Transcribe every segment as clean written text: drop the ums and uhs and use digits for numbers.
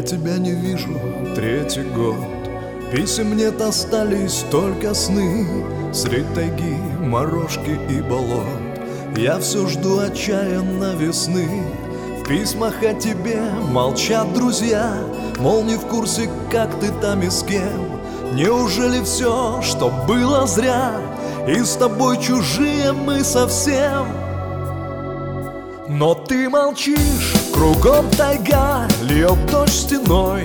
тебя не вижу третий год. Писем нет, остались только сны средь тайги, морожки и болот. Я все жду отчаянно весны. В письмах о тебе молчат друзья, мол, не в курсе, как ты там и с кем. Неужели все, что было зря, и с тобой чужие мы совсем? Но ты молчишь, кругом тайга, льет дождь стеной.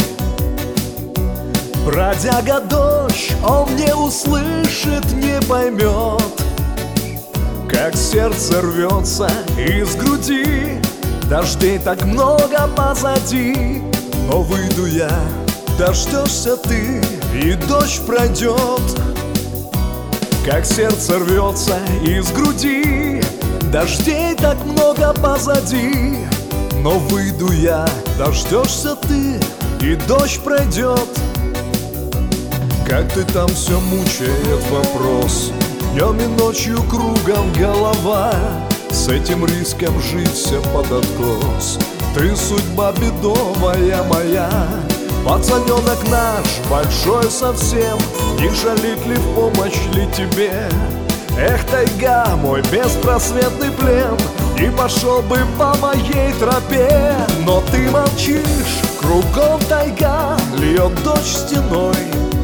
Бродяга дождь, он не услышит, не поймет, как сердце рвется из груди. Дождей так много позади, но выйду я, дождешься ты, и дождь пройдет. Как сердце рвется из груди, дождей так много позади, но выйду я, дождешься ты, и дождь пройдет. Как ты там, все мучает вопрос, днем и ночью кругом голова. С этим риском жить все под откос. Ты судьба бедовая моя, пацаненок наш, большой совсем. Не жалит ли, в помощь ли тебе? Эх, тайга, мой беспросветный плен, не пошел бы по моей тропе. Но ты молчишь, кругом тайга, льет дождь стеной.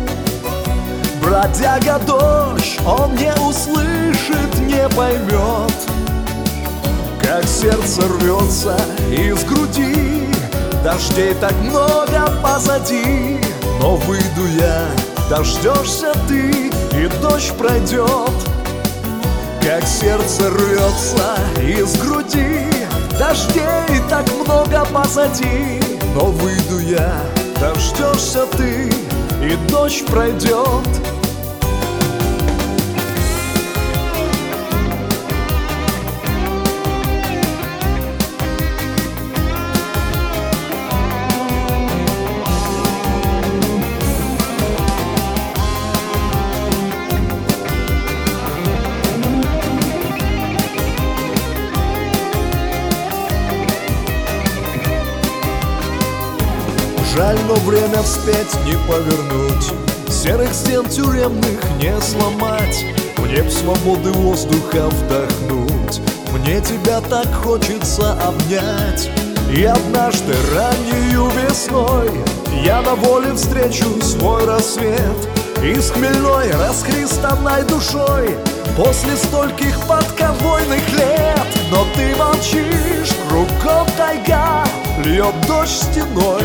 Бродяга дождь, он не услышит, не поймет, как сердце рвется из груди. Дождей так много позади, но выйду я, дождешься ты, и дождь пройдет. Как сердце рвется из груди, дождей так много позади, но выйду я, дождешься ты, и дождь пройдет. Жаль, но время вспять не повернуть, серых стен тюремных не сломать. Мне б свободы воздуха вдохнуть, мне тебя так хочется обнять. И однажды раннею весной я на воле встречу свой рассвет. И с хмельной расхристанной душой после стольких подковойных лет. Но ты молчишь, кругом тайга, льет дождь стеной.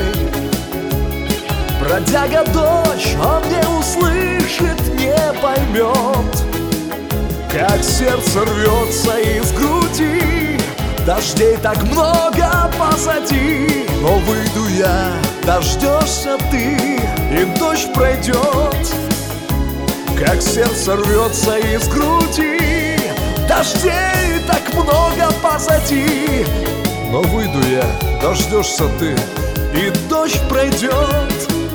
Бродяга дождь, он не услышит, не поймет, как сердце рвется из груди. Дождей так много позади, но выйду я, дождешься ты, и дождь пройдет. Как сердце рвется из груди, дождей так много позади, но выйду я, дождешься ты, и дождь пройдет.